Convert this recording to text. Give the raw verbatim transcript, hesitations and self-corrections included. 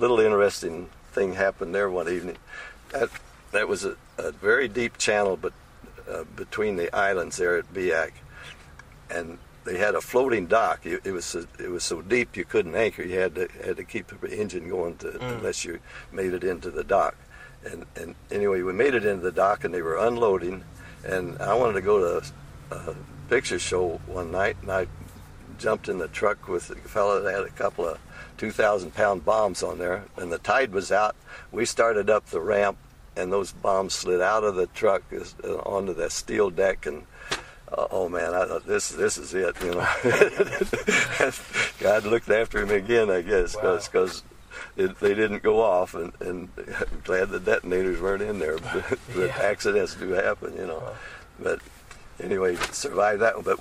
little interesting thing happened there one evening. That that was a, a very deep channel, but uh, between the islands there at Biak, and they had a floating dock. It, it was so, it was so deep you couldn't anchor. You had to had to keep the engine going to, mm. unless you made it into the dock. And and anyway, we made it into the dock, and they were unloading. And I wanted to go to a picture show one night, and I jumped in the truck with a fellow that had a couple of two thousand pound bombs on there, and the tide was out. We started up the ramp, and those bombs slid out of the truck uh, onto that steel deck, and uh, oh man, I thought this this is it, you know. God looked after him again, I guess, because wow. they didn't go off, and, and I'm glad the detonators weren't in there, but, but yeah. accidents do happen, you know. Wow. But anyway, survived that one. But